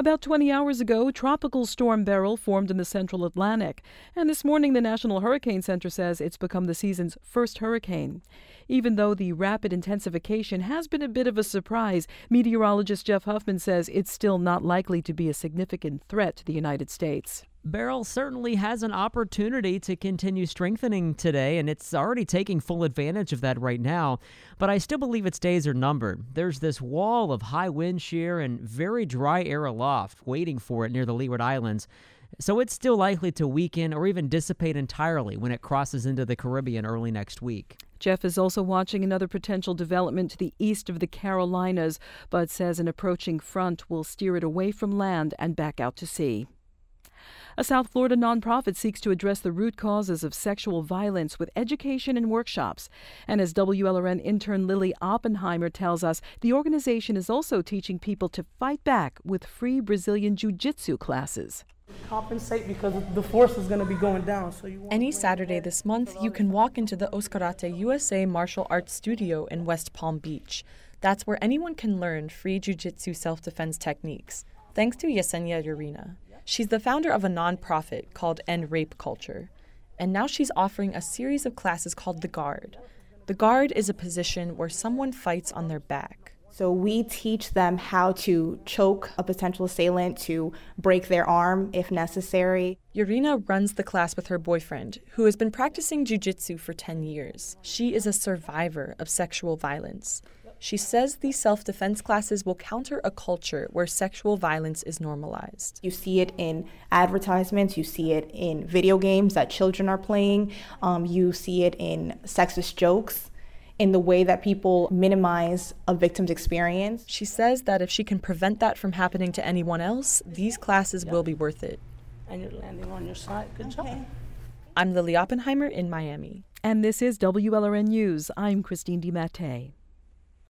About 20 hours ago, Tropical Storm Beryl formed in the central Atlantic, and this morning the National Hurricane Center says it's become the season's first hurricane. Even though the rapid intensification has been a bit of a surprise, meteorologist Jeff Huffman says it's still not likely to be a significant threat to the United States. Beryl certainly has an opportunity to continue strengthening today, and it's already taking full advantage of that right now. But I still believe its days are numbered. There's this wall of high wind shear and very dry air aloft waiting for it near the Leeward Islands. So it's still likely to weaken or even dissipate entirely when it crosses into the Caribbean early next week. Jeff is also watching another potential development to the east of the Carolinas, but says an approaching front will steer it away from land and back out to sea. A South Florida nonprofit seeks to address the root causes of sexual violence with education and workshops. And as WLRN intern Lily Oppenheimer tells us, the organization is also teaching people to fight back with free Brazilian Jiu-Jitsu classes. Compensate because the force is going to be going down. Any Saturday this month, you can walk into the Oscarate USA Martial Arts Studio in West Palm Beach. That's where anyone can learn free jiu-jitsu self-defense techniques, thanks to Yesenia Urina. She's the founder of a nonprofit called End Rape Culture, and now she's offering a series of classes called The Guard. The Guard is a position where someone fights on their back. So we teach them how to choke a potential assailant, to break their arm if necessary. Urina runs the class with her boyfriend, who has been practicing jiu-jitsu for 10 years. She is a survivor of sexual violence. She says these self-defense classes will counter a culture where sexual violence is normalized. You see it in advertisements, you see it in video games that children are playing, you see it in sexist jokes, in the way that people minimize a victim's experience. She says that if she can prevent that from happening to anyone else, these classes will be worth it. And you're landing on your side. Good job. I'm Lily Oppenheimer in Miami. And this is WLRN News. I'm Christine DiMattei.